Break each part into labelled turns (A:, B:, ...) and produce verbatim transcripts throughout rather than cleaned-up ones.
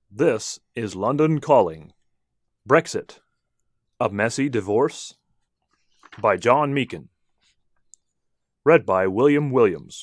A: This is London Calling. Brexit. A Messy Divorce? By John Meakin. Read by William Williams.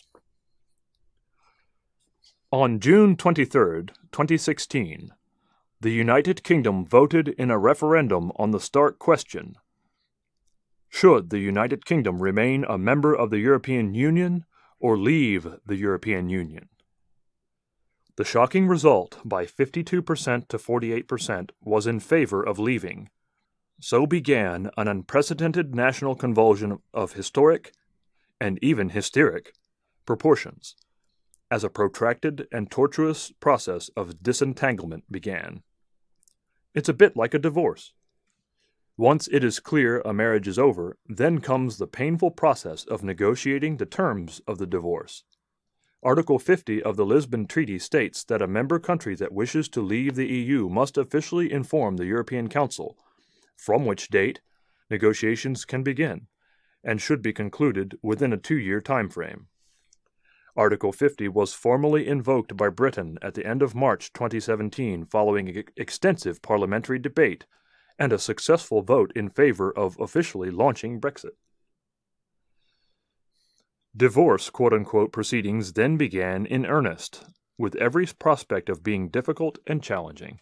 A: On June twenty-third, twenty sixteen, the United Kingdom voted in a referendum on the stark question: should the United Kingdom remain a member of the European Union or leave the European Union? The shocking result, by fifty-two percent to forty-eight percent, was in favor of leaving. So began an unprecedented national convulsion of historic, and even hysteric, proportions, as a protracted and tortuous process of disentanglement began. It's a bit like a divorce. Once it is clear a marriage is over, then comes the painful process of negotiating the terms of the divorce. Article fifty of the Lisbon Treaty states that a member country that wishes to leave the E U must officially inform the European Council, from which date negotiations can begin, and should be concluded within a two-year time frame. Article fifty was formally invoked by Britain at the end of March twenty seventeen following ex- extensive parliamentary debate and a successful vote in favor of officially launching Brexit. Divorce quote-unquote proceedings then began in earnest, with every prospect of being difficult and challenging.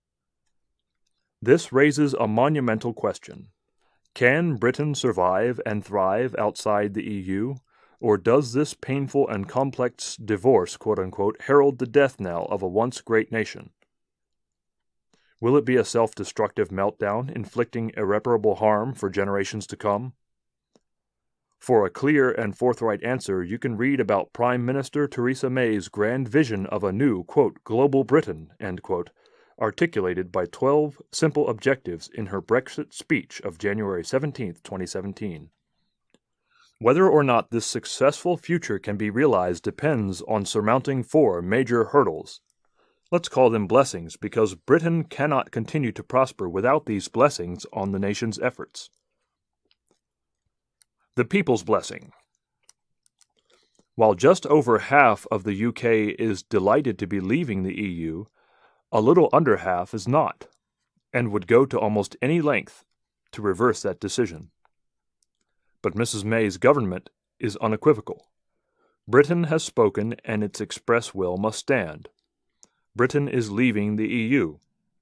A: This raises a monumental question. Can Britain survive and thrive outside the E U, or does this painful and complex divorce quote-unquote herald the death knell of a once great nation? Will it be a self-destructive meltdown, inflicting irreparable harm for generations to come? For a clear and forthright answer, you can read about Prime Minister Theresa May's grand vision of a new, quote, global Britain, end quote, articulated by twelve simple objectives in her Brexit speech of January seventeenth, twenty seventeen. Whether or not this successful future can be realized depends on surmounting four major hurdles. Let's call them blessings, because Britain cannot continue to prosper without these blessings on the nation's efforts. The People's Blessing. While just over half of the U K is delighted to be leaving the E U, a little under half is not, and would go to almost any length to reverse that decision. But Missus May's government is unequivocal. Britain has spoken, and its express will must stand. Britain is leaving the E U.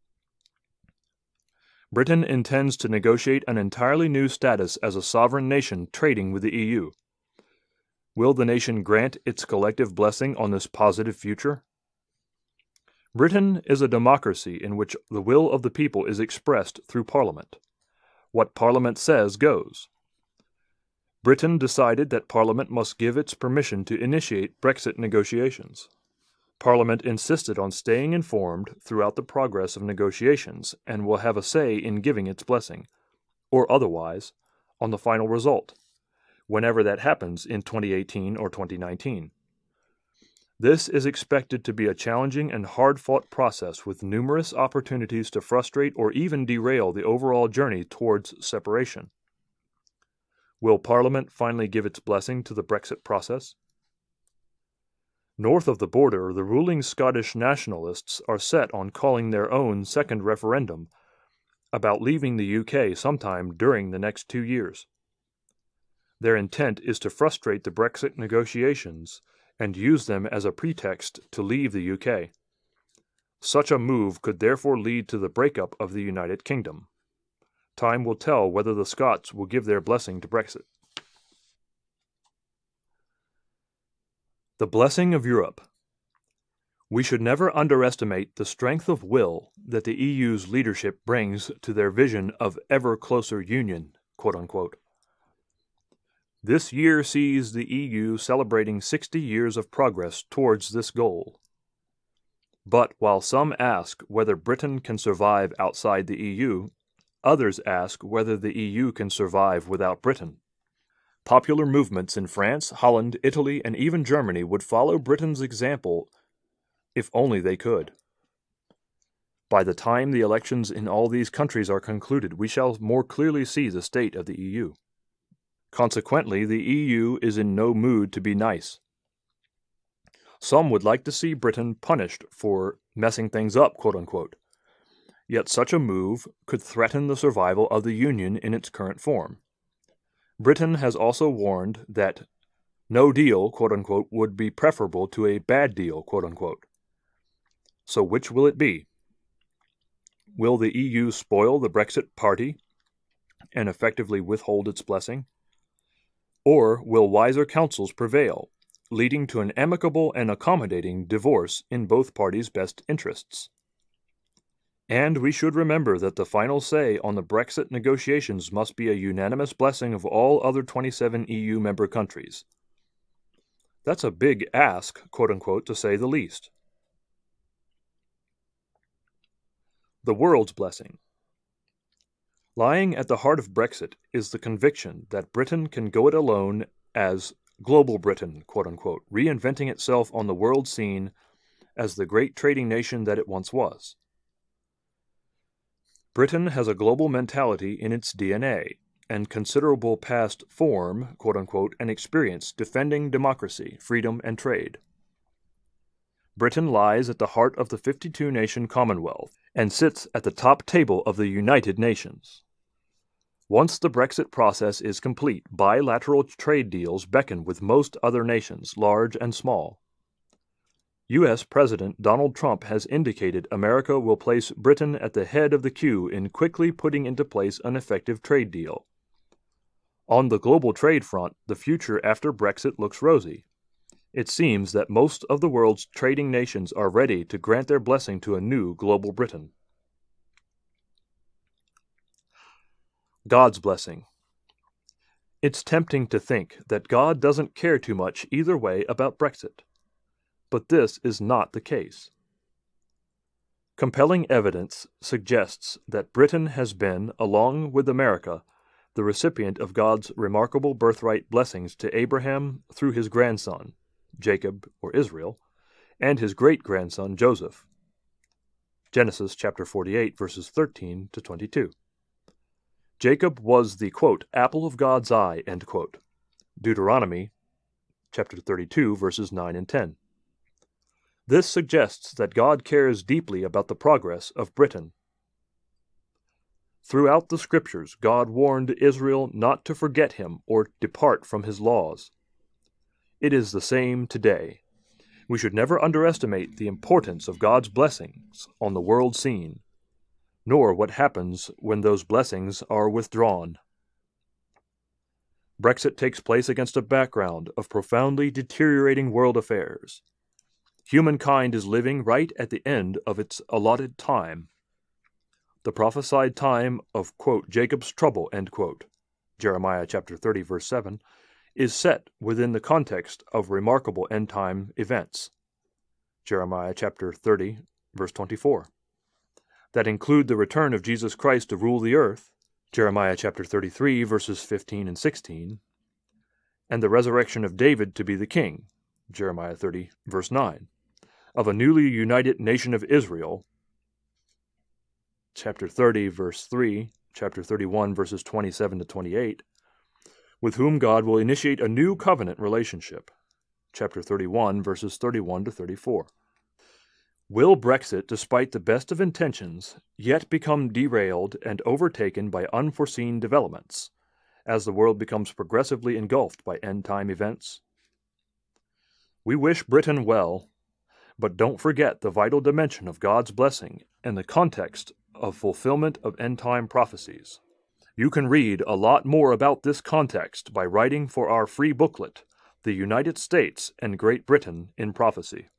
A: Britain intends to negotiate an entirely new status as a sovereign nation trading with the E U. Will the nation grant its collective blessing on this positive future? Britain is a democracy in which the will of the people is expressed through Parliament. What Parliament says goes. Britain decided that Parliament must give its permission to initiate Brexit negotiations. Parliament insisted on staying informed throughout the progress of negotiations and will have a say in giving its blessing, or otherwise, on the final result, whenever that happens in twenty eighteen or twenty nineteen. This is expected to be a challenging and hard-fought process with numerous opportunities to frustrate or even derail the overall journey towards separation. Will Parliament finally give its blessing to the Brexit process? North of the border, the ruling Scottish nationalists are set on calling their own second referendum about leaving the U K sometime during the next two years. Their intent is to frustrate the Brexit negotiations and use them as a pretext to leave the U K. Such a move could therefore lead to the breakup of the United Kingdom. Time will tell whether the Scots will give their blessing to Brexit. The Blessing of Europe. We should never underestimate the strength of will that the E U's leadership brings to their vision of ever closer union, quote-unquote. This year sees the E U celebrating sixty years of progress towards this goal. But while some ask whether Britain can survive outside the E U, others ask whether the E U can survive without Britain. Popular movements in France, Holland, Italy, and even Germany would follow Britain's example if only they could. By the time the elections in all these countries are concluded, we shall more clearly see the state of the E U. Consequently, the E U is in no mood to be nice. Some would like to see Britain punished for messing things up, quote-unquote. Yet such a move could threaten the survival of the Union in its current form. Britain has also warned that no deal, quote-unquote, would be preferable to a bad deal, quote-unquote. So which will it be? Will the E U spoil the Brexit party and effectively withhold its blessing? Or will wiser counsels prevail, leading to an amicable and accommodating divorce in both parties' best interests? And we should remember that the final say on the Brexit negotiations must be a unanimous blessing of all other twenty-seven E U member countries. That's a big ask, quote-unquote, to say the least. The world's blessing. Lying at the heart of Brexit is the conviction that Britain can go it alone as global Britain, quote-unquote, reinventing itself on the world scene as the great trading nation that it once was. Britain has a global mentality in its D N A, and considerable past form, quote-unquote, and experience defending democracy, freedom, and trade. Britain lies at the heart of the fifty-two nation Commonwealth and sits at the top table of the United Nations. Once the Brexit process is complete, bilateral trade deals beckon with most other nations, large and small. U S President Donald Trump has indicated America will place Britain at the head of the queue in quickly putting into place an effective trade deal. On the global trade front, the future after Brexit looks rosy. It seems that most of the world's trading nations are ready to grant their blessing to a new global Britain. God's blessing. It's tempting to think that God doesn't care too much either way about Brexit. But this is not the case. Compelling evidence suggests that Britain has been, along with America, the recipient of God's remarkable birthright blessings to Abraham through his grandson, Jacob or Israel, and his great-grandson Joseph. Genesis chapter forty-eight, verses thirteen to twenty-two. Jacob was the, quote, apple of God's eye, end quote. Deuteronomy chapter thirty-two, verses nine and ten. This suggests that God cares deeply about the progress of Britain. Throughout the Scriptures, God warned Israel not to forget him or depart from his laws. It is the same today. We should never underestimate the importance of God's blessings on the world scene, nor what happens when those blessings are withdrawn. Brexit takes place against a background of profoundly deteriorating world affairs. Humankind is living right at the end of its allotted time. The prophesied time of, quote, Jacob's trouble, end quote, Jeremiah chapter thirty, verse seven, is set within the context of remarkable end-time events, Jeremiah chapter thirty, verse twenty-four, that include the return of Jesus Christ to rule the earth, Jeremiah chapter thirty-three, verses fifteen and sixteen, and the resurrection of David to be the king, Jeremiah thirty, verse nine, of a newly united nation of Israel, chapter thirty, verse three, chapter thirty-one, verses twenty-seven to twenty-eight, with whom God will initiate a new covenant relationship, chapter thirty-one, verses thirty-one to thirty-four. Will Brexit, despite the best of intentions, yet become derailed and overtaken by unforeseen developments, as the world becomes progressively engulfed by end-time events? We wish Britain well, but don't forget the vital dimension of God's blessing and the context of fulfillment of end-time prophecies. You can read a lot more about this context by writing for our free booklet, The United States and Great Britain in Prophecy.